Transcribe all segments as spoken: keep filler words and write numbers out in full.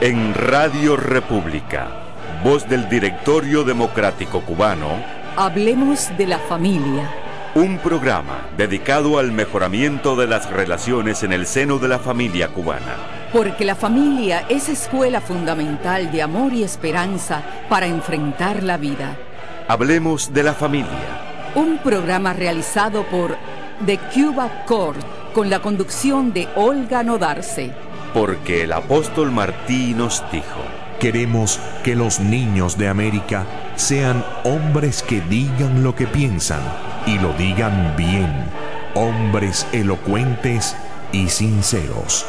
En Radio República, voz del Directorio Democrático Cubano, hablemos de la familia. Un programa dedicado al mejoramiento de las relaciones en el seno de la familia cubana. Porque la familia es escuela fundamental de amor y esperanza para enfrentar la vida. Hablemos de la familia. Un programa realizado por The Cuba Court con la conducción de Olga Nodarse. Porque el apóstol Martí nos dijo: queremos que los niños de América sean hombres que digan lo que piensan y lo digan bien, hombres elocuentes y sinceros.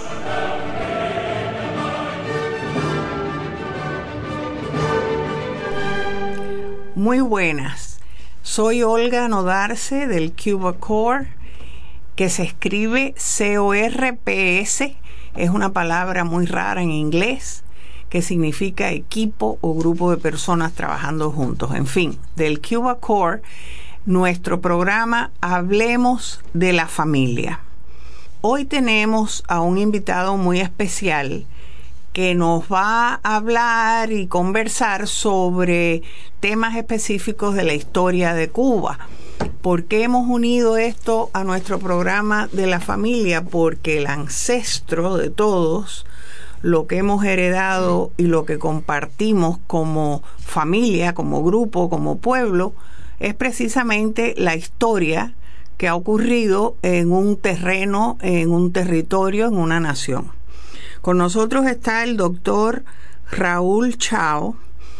Muy buenas, soy Olga Nodarse del Cuba Court, que se escribe C O R P S, es una palabra muy rara en inglés, que significa equipo o grupo de personas trabajando juntos. En fin, del Cuba Court, nuestro programa Hablemos de la Familia. Hoy tenemos a un invitado muy especial que nos va a hablar y conversar sobre temas específicos de la historia de Cuba. ¿Por qué hemos unido esto a nuestro programa de la familia? Porque el ancestro de todos, lo que hemos heredado y lo que compartimos como familia, como grupo, como pueblo, es precisamente la historia que ha ocurrido en un terreno, en un territorio, en una nación. Con nosotros está el doctor Raúl Chao,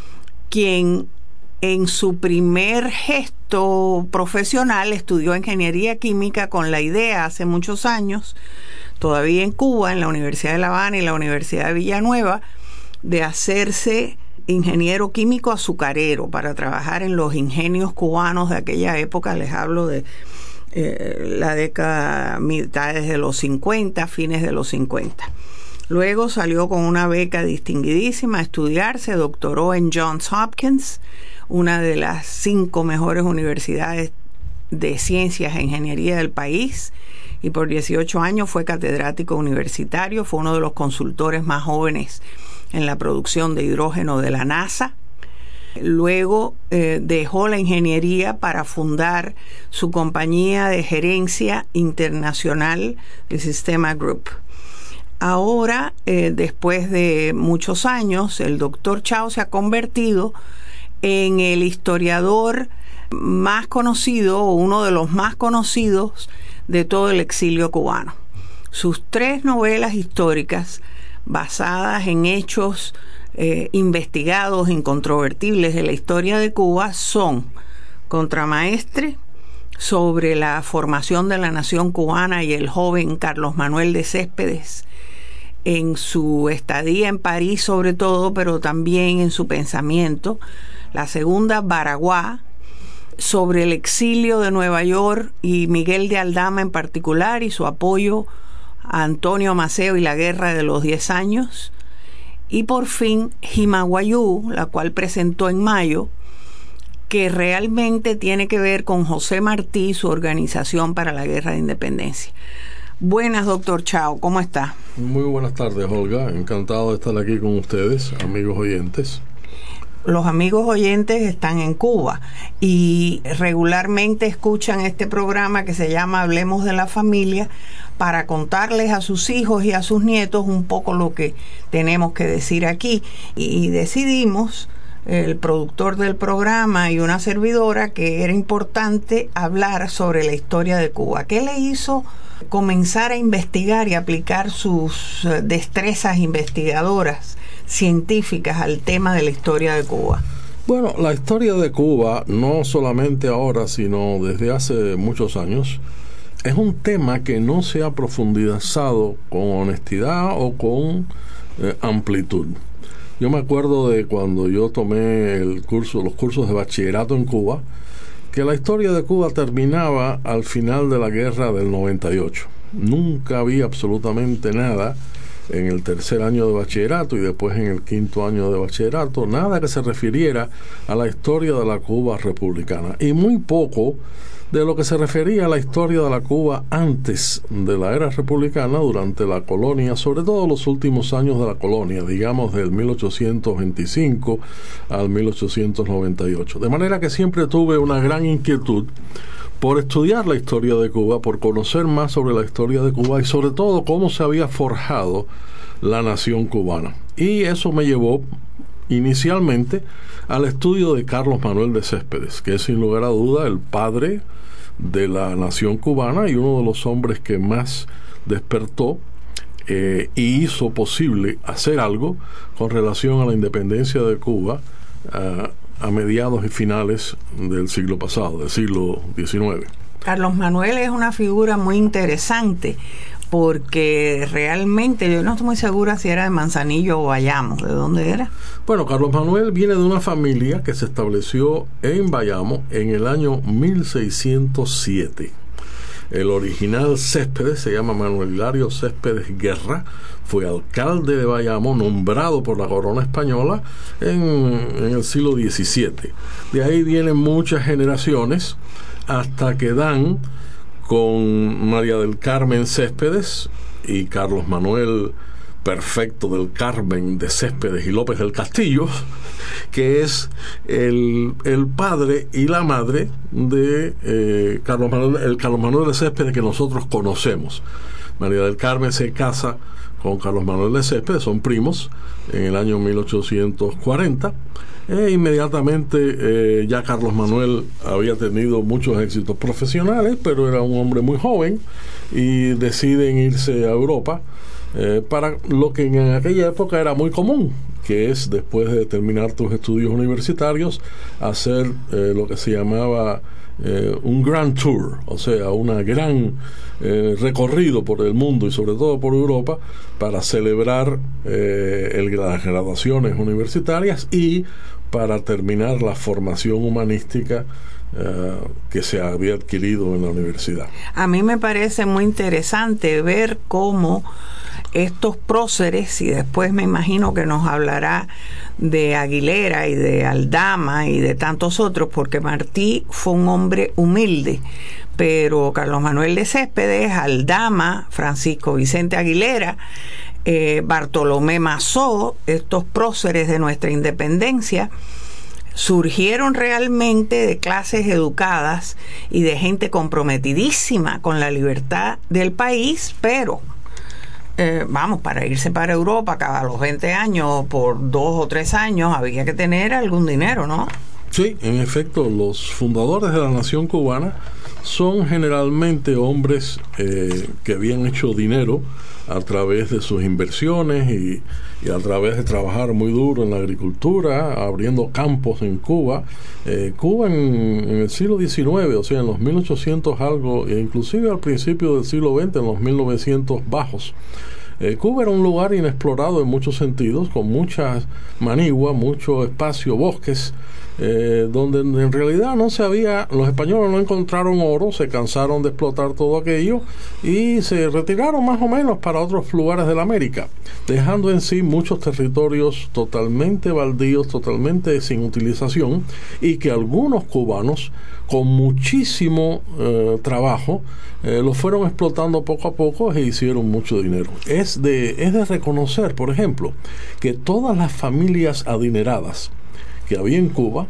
quien en su primer gesto profesional estudió ingeniería química con la idea hace muchos años, todavía en Cuba, en la Universidad de La Habana y la Universidad de Villanueva, de hacerse ingeniero químico azucarero para trabajar en los ingenios cubanos de aquella época. Les hablo de eh, la década, mitades de los cincuenta, fines de los cincuenta. Luego salió con una beca distinguidísima a estudiar, se doctoró en Johns Hopkins, una de las cinco mejores universidades de ciencias e ingeniería del país, y por dieciocho años fue catedrático universitario, fue uno de los consultores más jóvenes en la producción de hidrógeno de la NASA. Luego eh, dejó la ingeniería para fundar su compañía de gerencia internacional, el Sistema Group. Ahora, eh, después de muchos años, el doctor Chao se ha convertido en el historiador más conocido, o uno de los más conocidos de todo el exilio cubano. Sus tres novelas históricas, basadas en hechos eh, investigados, incontrovertibles de la historia de Cuba, son Contramaestre, sobre la formación de la nación cubana y el joven Carlos Manuel de Céspedes, en su estadía en París sobre todo, pero también en su pensamiento. La segunda, Baraguá, sobre el exilio de Nueva York y Miguel de Aldama en particular y su apoyo a Antonio Maceo y la guerra de los diez años. Y por fin, Jimaguayú, la cual presentó en mayo, que realmente tiene que ver con José Martí y su organización para la guerra de independencia. Buenas, doctor Chao, ¿cómo está? Muy buenas tardes, Olga. Encantado de estar aquí con ustedes, amigos oyentes. Los amigos oyentes están en Cuba y regularmente escuchan este programa que se llama Hablemos de la Familia para contarles a sus hijos y a sus nietos un poco lo que tenemos que decir aquí. Y decidimos, el productor del programa y una servidora, que era importante hablar sobre la historia de Cuba. ¿Qué le hizo comenzar a investigar y aplicar sus destrezas investigadoras científicas al tema de la historia de Cuba? Bueno, la historia de Cuba, no solamente ahora, sino desde hace muchos años, es un tema que no se ha profundizado con honestidad o con eh, amplitud. Yo me acuerdo de cuando yo tomé el curso, los cursos de bachillerato en Cuba, que la historia de Cuba terminaba al final de la guerra del noventa y ocho. Nunca había absolutamente nada en el tercer año de bachillerato y después en el quinto año de bachillerato, nada que se refiriera a la historia de la Cuba republicana, y muy poco de lo que se refería a la historia de la Cuba antes de la era republicana, durante la colonia, sobre todo los últimos años de la colonia, digamos del mil ochocientos veinticinco al mil ochocientos noventa y ocho. De manera que siempre tuve una gran inquietud por estudiar la historia de Cuba, por conocer más sobre la historia de Cuba y sobre todo cómo se había forjado la nación cubana. Y eso me llevó inicialmente al estudio de Carlos Manuel de Céspedes, que es sin lugar a duda el padre de la nación cubana y uno de los hombres que más despertó eh, y hizo posible hacer algo con relación a la independencia de Cuba uh, a mediados y finales del siglo pasado, del siglo diecinueve. Carlos Manuel es una figura muy interesante porque realmente yo no estoy muy segura si era de Manzanillo o Bayamo. ¿De dónde era? Bueno, Carlos Manuel viene de una familia que se estableció en Bayamo en el año mil seiscientos siete. El original Céspedes se llama Manuel Hilario Céspedes Guerra, fue alcalde de Bayamo, nombrado por la corona española en, en el siglo diecisiete. De ahí vienen muchas generaciones hasta que dan con María del Carmen Céspedes y Carlos Manuel Perfecto del Carmen de Céspedes y López del Castillo, que es el, el padre y la madre de eh, Carlos Manuel, el Carlos Manuel de Céspedes que nosotros conocemos. María del Carmen se casa con Carlos Manuel de Céspedes, son primos, en el año mil ochocientos cuarenta. E inmediatamente eh, ya Carlos Manuel había tenido muchos éxitos profesionales, pero era un hombre muy joven y deciden irse a Europa eh, para lo que en aquella época era muy común, que es después de terminar tus estudios universitarios hacer eh, lo que se llamaba eh, un Grand Tour, o sea, una gran eh, recorrido por el mundo y sobre todo por Europa para celebrar eh, el, las graduaciones universitarias y para terminar la formación humanística uh, que se había adquirido en la universidad. A mí me parece muy interesante ver cómo estos próceres, y después me imagino que nos hablará de Aguilera y de Aldama y de tantos otros, porque Martí fue un hombre humilde, pero Carlos Manuel de Céspedes, Aldama, Francisco Vicente Aguilera, Eh, Bartolomé Mazó, estos próceres de nuestra independencia, surgieron realmente de clases educadas y de gente comprometidísima con la libertad del país, pero eh, vamos, para irse para Europa cada los veinte años, por dos o tres años, había que tener algún dinero, ¿no? Sí, en efecto, los fundadores de la nación cubana son generalmente hombres eh, que habían hecho dinero a través de sus inversiones y, y a través de trabajar muy duro en la agricultura, abriendo campos en Cuba. Eh, Cuba en, en el siglo diecinueve, o sea, en los mil ochocientos algo, e inclusive al principio del siglo veinte, en los mil novecientos bajos, Eh, Cuba era un lugar inexplorado en muchos sentidos, con mucha manigua, mucho espacio, bosques, eh, donde en realidad no se había, los españoles no encontraron oro, se cansaron de explotar todo aquello y se retiraron más o menos para otros lugares de la América, dejando en sí muchos territorios totalmente baldíos, totalmente sin utilización, y que algunos cubanos con muchísimo eh, trabajo eh, lo fueron explotando poco a poco e hicieron mucho dinero. Es de, es de reconocer, por ejemplo, que todas las familias adineradas que había en Cuba,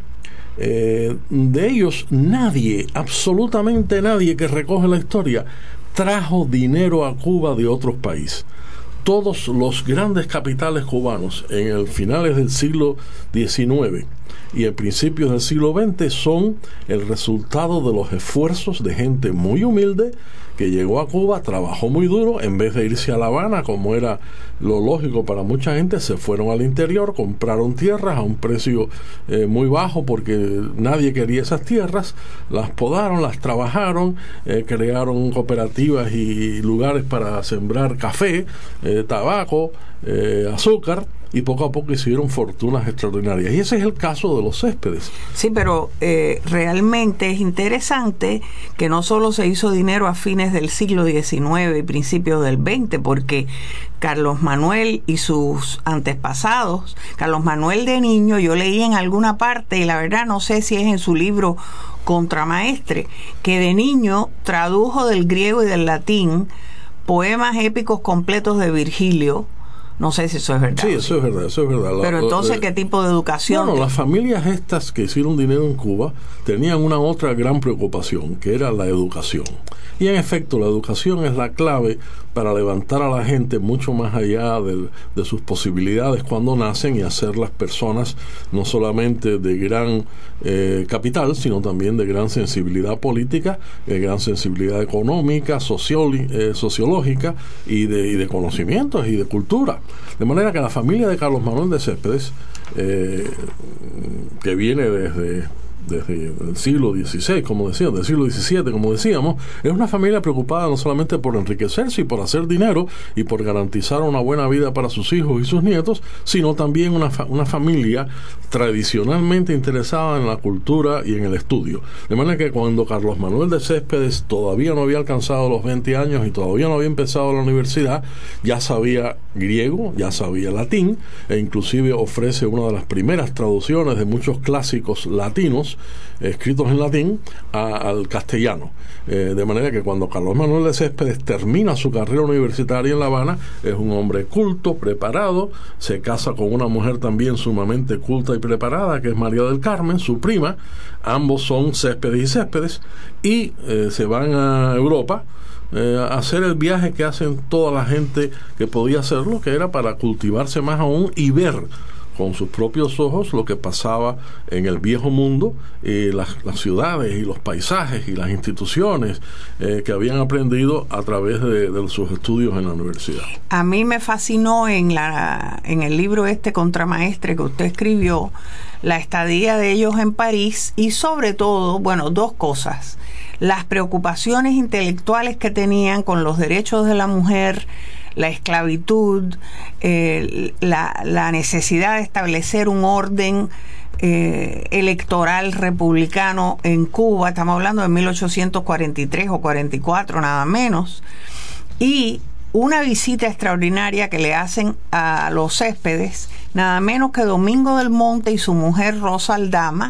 eh, de ellos nadie, absolutamente nadie que recoge la historia, trajo dinero a Cuba de otros países. Todos los grandes capitales cubanos en el finales del siglo diecinueve y en principios del siglo veinte son el resultado de los esfuerzos de gente muy humilde que llegó a Cuba, trabajó muy duro, en vez de irse a La Habana, como era lo lógico para mucha gente, se fueron al interior, compraron tierras a un precio eh, muy bajo porque nadie quería esas tierras, las podaron, las trabajaron, eh, crearon cooperativas y lugares para sembrar café, eh, tabaco, eh, azúcar, y poco a poco hicieron fortunas extraordinarias. Y ese es el caso de los Céspedes. Sí, pero eh, realmente es interesante que no solo se hizo dinero a fines del siglo diecinueve y principios del veinte, porque Carlos Manuel y sus antepasados, Carlos Manuel de niño, yo leí en alguna parte, y la verdad no sé si es en su libro Contramaestre, que de niño tradujo del griego y del latín poemas épicos completos de Virgilio. No sé si eso es verdad. Sí, eso es verdad, eso es verdad. Pero la, entonces, eh, ¿qué tipo de educación? Bueno, las familias estas que hicieron dinero en Cuba tenían una otra gran preocupación, que era la educación. Y en efecto, la educación es la clave para levantar a la gente mucho más allá de, de sus posibilidades cuando nacen y hacerlas personas no solamente de gran eh, capital, sino también de gran sensibilidad política, de gran sensibilidad económica, socioli, eh, sociológica y de, y de conocimientos y de cultura. De manera que la familia de Carlos Manuel de Céspedes, eh, que viene desde... desde el siglo dieciséis, como decíamos, del siglo diecisiete, como decíamos, es una familia preocupada no solamente por enriquecerse y por hacer dinero y por garantizar una buena vida para sus hijos y sus nietos, sino también una, fa- una familia tradicionalmente interesada en la cultura y en el estudio. De manera que cuando Carlos Manuel de Céspedes todavía no había alcanzado los veinte años y todavía no había empezado la universidad, ya sabía griego, ya sabía latín, e inclusive ofrece una de las primeras traducciones de muchos clásicos latinos escritos en latín a, al castellano, eh, de manera que cuando Carlos Manuel de Céspedes termina su carrera universitaria en La Habana, es un hombre culto, preparado, se casa con una mujer también sumamente culta y preparada, que es María del Carmen, su prima. Ambos son Céspedes y Céspedes, y eh, se van a Europa Eh, hacer el viaje que hacen toda la gente que podía hacerlo, que era para cultivarse más aún y ver con sus propios ojos lo que pasaba en el viejo mundo, y las, las ciudades y los paisajes y las instituciones eh, que habían aprendido a través de, de sus estudios en la universidad. A mí me fascinó en la en el libro este Contramaestre que usted escribió, la estadía de ellos en París, y sobre todo, bueno, dos cosas: las preocupaciones intelectuales que tenían con los derechos de la mujer, la esclavitud, eh, la, la necesidad de establecer un orden eh, electoral republicano en Cuba. Estamos hablando de mil ochocientos cuarenta y tres o cuarenta y cuatro, nada menos. Y una visita extraordinaria que le hacen a los Céspedes, nada menos que Domingo del Monte y su mujer Rosa Aldama.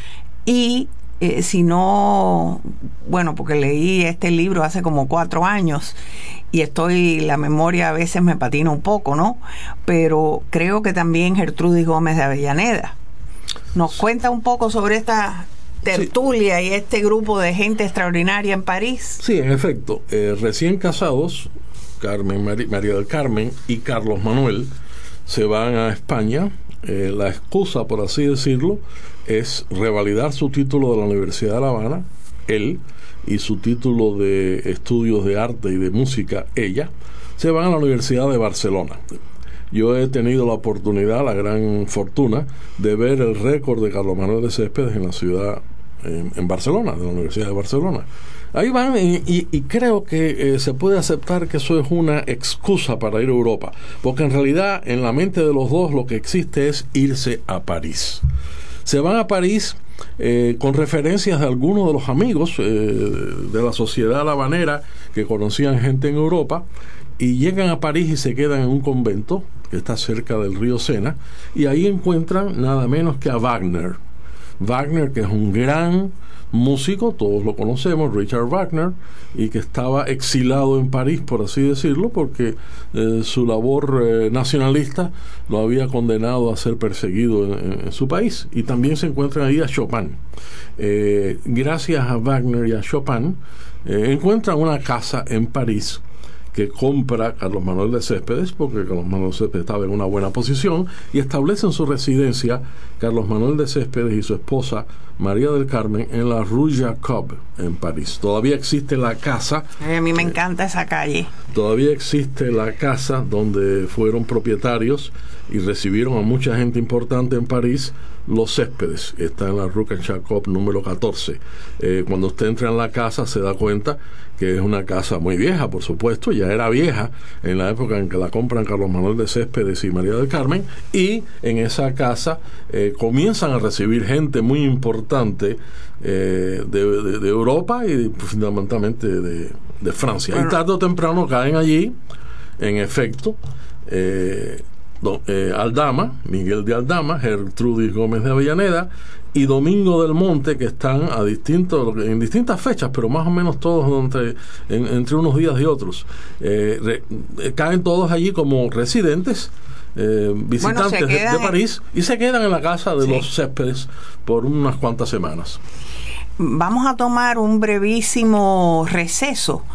Y Eh, si no, bueno, porque leí este libro hace como cuatro años y estoy, la memoria a veces me patina un poco, ¿no? Pero creo que también Gertrudis Gómez de Avellaneda. ¿Nos cuenta un poco sobre esta tertulia sí. y este grupo de gente extraordinaria en París? Sí, en efecto. Eh, recién casados, Carmen, Mari, María del Carmen y Carlos Manuel se van a España. Eh, la excusa, por así decirlo, es revalidar su título de la Universidad de La Habana, él, y su título de estudios de arte y de música, ella. Se van a la Universidad de Barcelona. Yo he tenido la oportunidad, la gran fortuna, de ver el récord de Carlos Manuel de Céspedes en la ciudad, en, en Barcelona, de la Universidad de Barcelona. Ahí van, y, y, y creo que eh, se puede aceptar que eso es una excusa para ir a Europa, porque en realidad en la mente de los dos lo que existe es irse a París. Se van a París eh, con referencias de algunos de los amigos eh, de la sociedad habanera que conocían gente en Europa, y llegan a París y se quedan en un convento que está cerca del río Sena, y ahí encuentran nada menos que a Wagner. Wagner, que es un gran músico, todos lo conocemos, Richard Wagner, y que estaba exilado en París, por así decirlo, porque eh, su labor eh, nacionalista lo había condenado a ser perseguido en, en su país. Y también se encuentran ahí a Chopin. Eh, gracias a Wagner y a Chopin, eh, encuentran una casa en París que compra Carlos Manuel de Céspedes, porque Carlos Manuel de Céspedes estaba en una buena posición, y establecen su residencia Carlos Manuel de Céspedes y su esposa María del Carmen en la Rue Jacob, en París. Todavía existe la casa. A mí me encanta esa calle. todavía existe la casa donde fueron propietarios y recibieron a mucha gente importante en París, los Céspedes. Está en la Rue Jacob número catorce. Eh, cuando usted entra en la casa se da cuenta que es una casa muy vieja, por supuesto, ya era vieja en la época en que la compran Carlos Manuel de Céspedes y María del Carmen, y en esa casa eh, comienzan a recibir gente muy importante eh, de, de, de Europa y fundamentalmente de, de Francia. Bueno. Y tarde o temprano caen allí, en efecto, eh, do, eh, Aldama, Miguel de Aldama, Gertrudis Gómez de Avellaneda y Domingo del Monte, que están a distintos, en distintas fechas, pero más o menos todos entre, en, entre unos días y otros. Eh, re, eh, caen todos allí como residentes, eh, visitantes bueno, de, de París, en... y se quedan en la casa de sí. los Céspedes por unas cuantas semanas. Vamos a tomar un brevísimo receso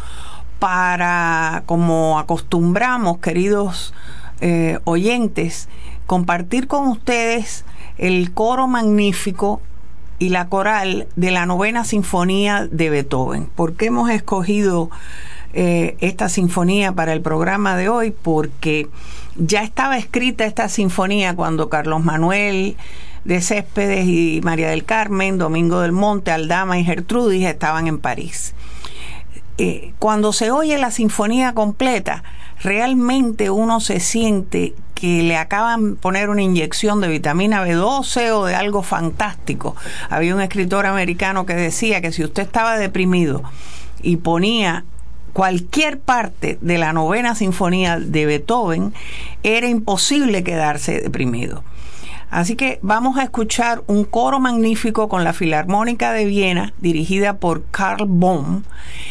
para, como acostumbramos, queridos eh, oyentes, compartir con ustedes el coro magnífico y la coral de la Novena Sinfonía de Beethoven. ¿Por qué hemos escogido eh, esta sinfonía para el programa de hoy? Porque ya estaba escrita esta sinfonía cuando Carlos Manuel de Céspedes y María del Carmen, Domingo del Monte, Aldama y Gertrudis estaban en París. Eh, cuando se oye la sinfonía completa, realmente uno se siente que le acaban de poner una inyección de vitamina B doce o de algo fantástico. Había un escritor americano que decía que si usted estaba deprimido y ponía cualquier parte de la Novena Sinfonía de Beethoven, era imposible quedarse deprimido. Así que vamos a escuchar un coro magnífico con la Filarmónica de Viena, dirigida por Karl Bohm,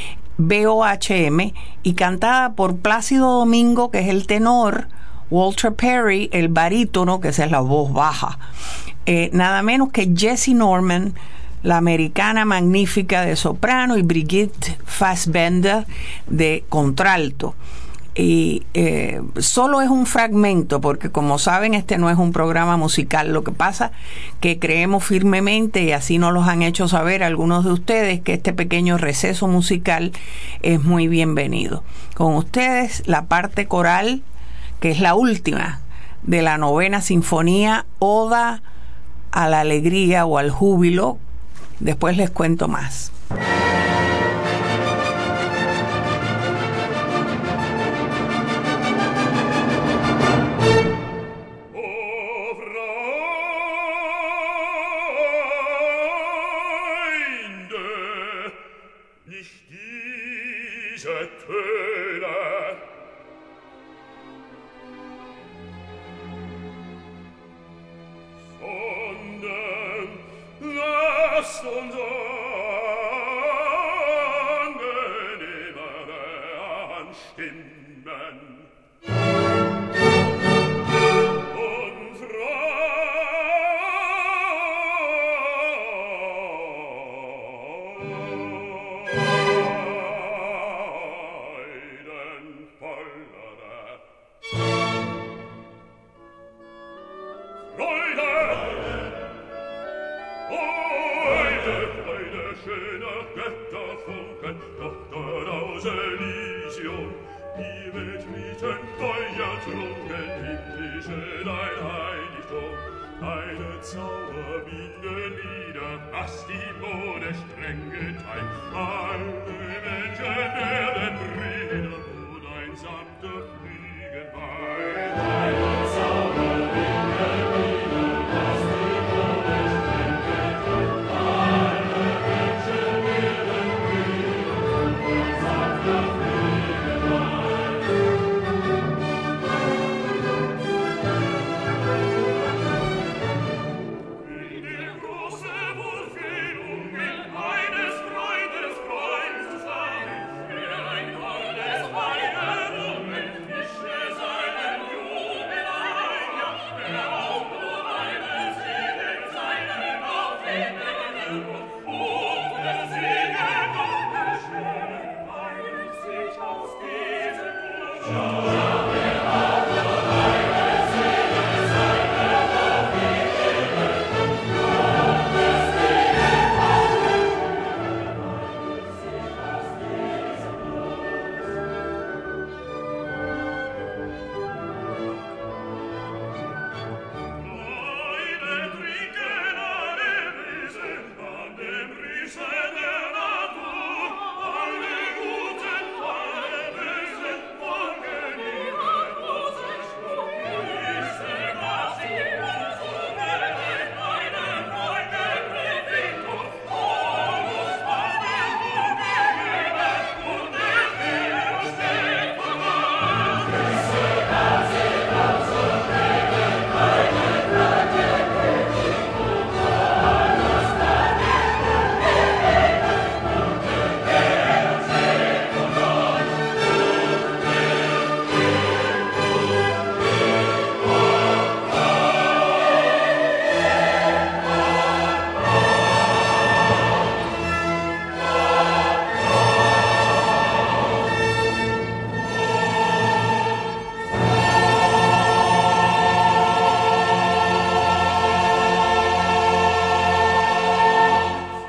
B O H M, y cantada por Plácido Domingo, que es el tenor, Walter Perry, el barítono, que esa es la voz baja, eh, nada menos que Jessie Norman, la americana magnífica de soprano, y Brigitte Fassbender de contralto. Y eh, solo es un fragmento, porque como saben, este no es un programa musical. Lo que pasa que creemos firmemente, y así nos los han hecho saber algunos de ustedes, que este pequeño receso musical es muy bienvenido. Con ustedes la parte coral, que es la última de la Novena Sinfonía, Oda a la Alegría o al Júbilo. Después les cuento más.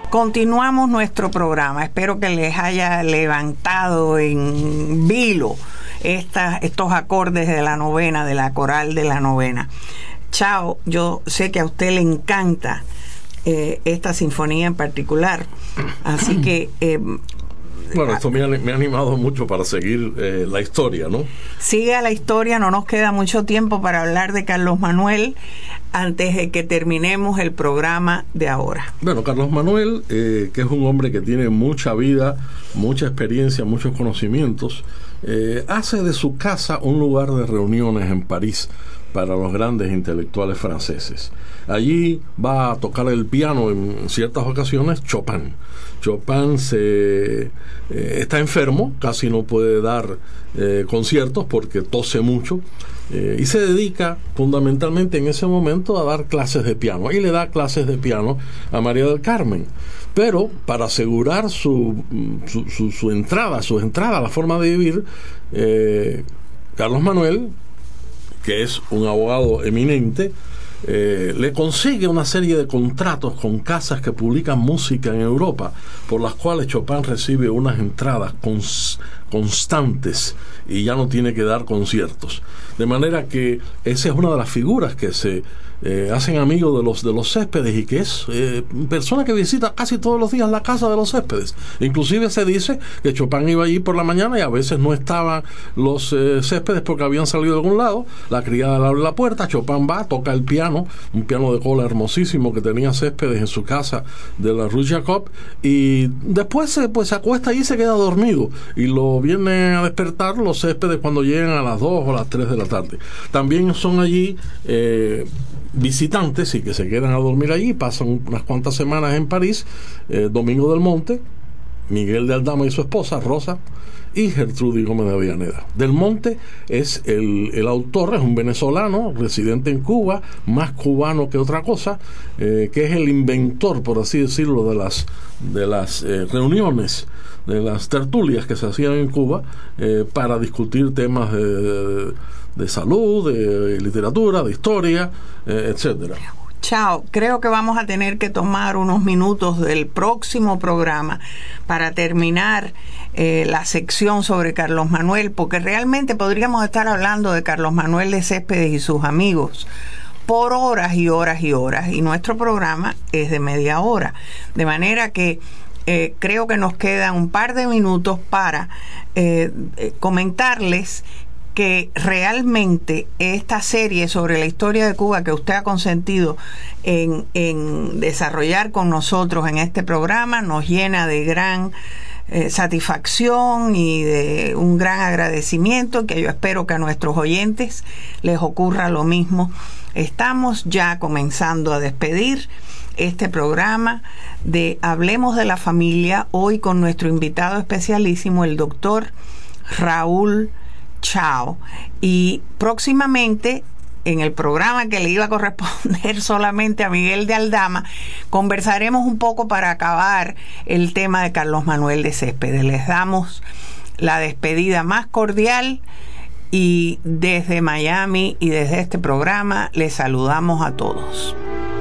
continuamos nuestro programa. Espero que les haya levantado en vilo esta, estos acordes de la novena, de la coral de la novena. Chao, yo sé que a usted le encanta eh, esta sinfonía en particular, así que... Eh, Bueno, esto me ha, me ha animado mucho para seguir eh, la historia, ¿no? Siga la historia, no nos queda mucho tiempo para hablar de Carlos Manuel antes de que terminemos el programa de ahora. Bueno, Carlos Manuel, eh, que es un hombre que tiene mucha vida, mucha experiencia, muchos conocimientos, eh, hace de su casa un lugar de reuniones en París para los grandes intelectuales franceses. Allí va a tocar el piano en ciertas ocasiones Chopin. Chopin se eh, está enfermo, casi no puede dar eh, conciertos porque tose mucho, eh, y se dedica fundamentalmente en ese momento a dar clases de piano, y le da clases de piano a María del Carmen. Pero para asegurar su, su, su, su entrada, su entrada a la forma de vivir, eh, Carlos Manuel, que es un abogado eminente, Eh, le consigue una serie de contratos con casas que publican música en Europa, por las cuales Chopin recibe unas entradas cons- constantes y ya no tiene que dar conciertos. De manera que esa es una de las figuras que se eh, hacen amigos de los de los céspedes, y que es eh, persona que visita casi todos los días la casa de los céspedes. Inclusive se dice que Chopin iba allí por la mañana y a veces no estaban los eh, céspedes porque habían salido de algún lado. La criada le abre la puerta, Chopin va, toca el piano, un piano de cola hermosísimo que tenía Céspedes en su casa de la Rue Jacob, y después se, pues, se acuesta allí y se queda dormido, y lo vienen a despertar los Céspedes cuando llegan a las dos o las tres de la tarde. También son allí eh, visitantes y que se quedan a dormir allí, pasan unas cuantas semanas en París, eh, Domingo del Monte, Miguel de Aldama y su esposa Rosa, y Gertrudis Gómez de Avellaneda. Del Monte es el, el autor, es un venezolano residente en Cuba, más cubano que otra cosa, eh, que es el inventor, por así decirlo, de las de las eh, reuniones, de las tertulias que se hacían en Cuba eh, para discutir temas de, de, de salud, de literatura, de historia, eh, etcétera. Chao, creo que vamos a tener que tomar unos minutos del próximo programa para terminar eh, la sección sobre Carlos Manuel, porque realmente podríamos estar hablando de Carlos Manuel de Céspedes y sus amigos por horas y horas y horas, y nuestro programa es de media hora, de manera que eh, creo que nos quedan un par de minutos para eh, eh, comentarles que realmente esta serie sobre la historia de Cuba que usted ha consentido en, en desarrollar con nosotros en este programa nos llena de gran eh, satisfacción y de un gran agradecimiento, que yo espero que a nuestros oyentes les ocurra lo mismo. Estamos ya comenzando a despedir este programa de Hablemos de la Familia, hoy con nuestro invitado especialísimo, el doctor Raúl Chao, y próximamente en el programa que le iba a corresponder solamente a Miguel de Aldama, conversaremos un poco para acabar el tema de Carlos Manuel de Céspedes. Les damos la despedida más cordial, y desde Miami y desde este programa les saludamos a todos.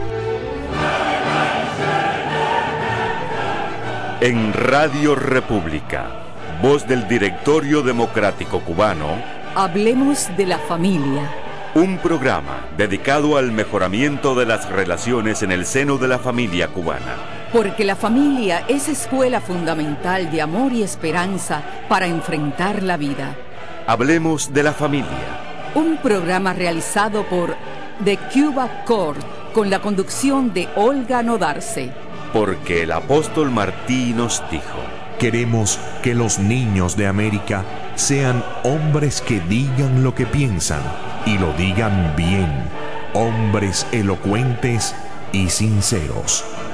En Radio República, voz del Directorio Democrático Cubano, Hablemos de la Familia. Un programa dedicado al mejoramiento de las relaciones en el seno de la familia cubana. Porque la familia es escuela fundamental de amor y esperanza para enfrentar la vida. Hablemos de la familia. Un programa realizado por The Cuba Court con la conducción de Olga Nodarse. Porque el apóstol Martí nos dijo: queremos que los niños de América sean hombres que digan lo que piensan y lo digan bien, hombres elocuentes y sinceros.